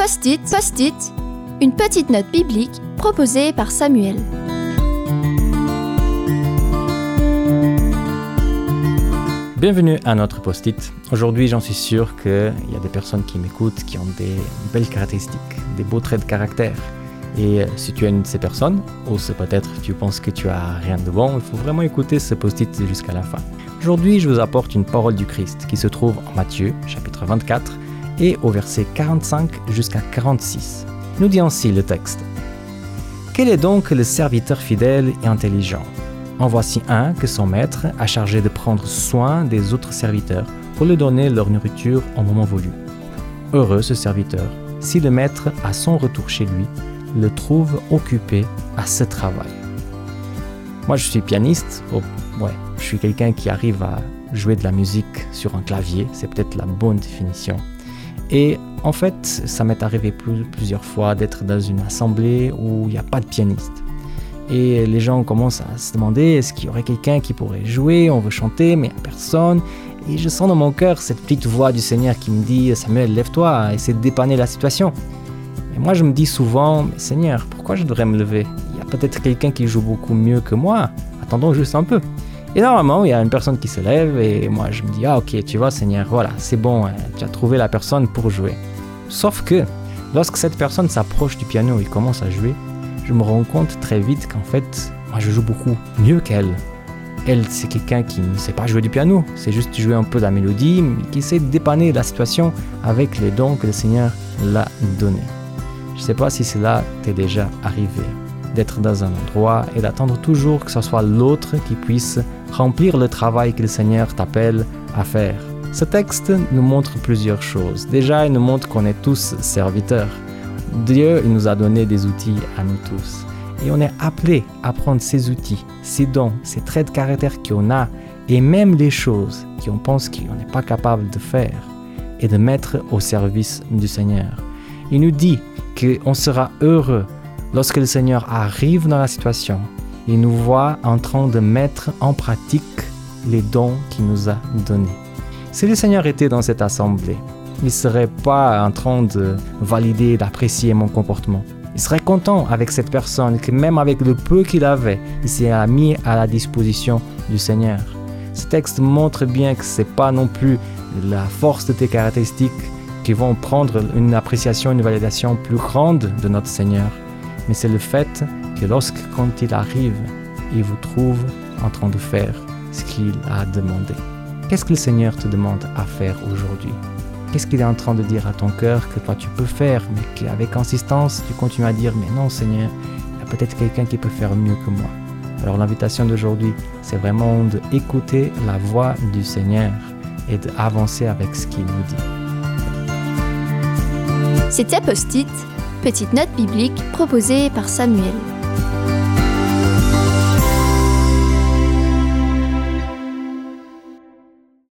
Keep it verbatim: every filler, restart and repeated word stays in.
Post-it, post-it, une petite note biblique proposée par Samuel. Bienvenue à notre post-it. Aujourd'hui, j'en suis sûr qu'il y a des personnes qui m'écoutent qui ont des belles caractéristiques, des beaux traits de caractère. Et si tu es une de ces personnes, ou c'est peut-être tu penses que tu as rien de bon, il faut vraiment écouter ce post-it jusqu'à la fin. Aujourd'hui, je vous apporte une parole du Christ qui se trouve en Matthieu, chapitre vingt-quatre, et au verset quarante-cinq jusqu'à quarante-six. Nous dit ainsi le texte. « Quel est donc le serviteur fidèle et intelligent ? En voici un que son maître a chargé de prendre soin des autres serviteurs pour leur donner leur nourriture au moment voulu. Heureux ce serviteur, si le maître, à son retour chez lui, le trouve occupé à ce travail. » Moi, je suis pianiste. Oh, ouais, je suis quelqu'un qui arrive à jouer de la musique sur un clavier. C'est peut-être la bonne définition. Et en fait, ça m'est arrivé plus, plusieurs fois d'être dans une assemblée où il n'y a pas de pianiste. Et les gens commencent à se demander est-ce qu'il y aurait quelqu'un qui pourrait jouer, on veut chanter, mais il n'y a personne. Et je sens dans mon cœur cette petite voix du Seigneur qui me dit « Samuel, lève-toi, essaie de dépanner la situation ». Et moi, je me dis souvent « Seigneur, pourquoi je devrais me lever ? Il y a peut-être quelqu'un qui joue beaucoup mieux que moi. Attendons juste un peu. » Et normalement, il y a une personne qui se lève et moi, je me dis « Ah ok, tu vois Seigneur, voilà, c'est bon, hein, tu as trouvé la personne pour jouer. » Sauf que, lorsque cette personne s'approche du piano et commence à jouer, je me rends compte très vite qu'en fait, moi, je joue beaucoup mieux qu'elle. Elle, c'est quelqu'un qui ne sait pas jouer du piano, c'est juste jouer un peu de la mélodie, mais qui essaie de dépanner la situation avec les dons que le Seigneur l'a donnés. Je ne sais pas si cela t'est déjà arrivé, d'être dans un endroit et d'attendre toujours que ce soit l'autre qui puisse remplir le travail que le Seigneur t'appelle à faire. Ce texte nous montre plusieurs choses. Déjà, il nous montre qu'on est tous serviteurs. Dieu il nous a donné des outils à nous tous. Et on est appelé à prendre ces outils, ces dons, ces traits de caractère qu'on a, et même les choses qu'on pense qu'on n'est pas capable de faire, et de mettre au service du Seigneur. Il nous dit qu'on sera heureux lorsque le Seigneur arrive dans la situation et nous voit en train de mettre en pratique les dons qu'il nous a donnés. Si le Seigneur était dans cette assemblée, il ne serait pas en train de valider, d'apprécier mon comportement. Il serait content avec cette personne que même avec le peu qu'il avait, il s'est mis à la disposition du Seigneur. Ce texte montre bien que ce n'est pas non plus la force de tes caractéristiques qui vont prendre une appréciation, une validation plus grande de notre Seigneur. Mais c'est le fait que lorsque, quand il arrive, il vous trouve en train de faire ce qu'il a demandé. Qu'est-ce que le Seigneur te demande à faire aujourd'hui ? Qu'est-ce qu'il est en train de dire à ton cœur que toi tu peux faire, mais qu'avec insistance, tu continues à dire « Mais non Seigneur, il y a peut-être quelqu'un qui peut faire mieux que moi. » Alors l'invitation d'aujourd'hui, c'est vraiment d'écouter la voix du Seigneur et d'avancer avec ce qu'il nous dit. C'était Post-it, petite note biblique proposée par Samuel.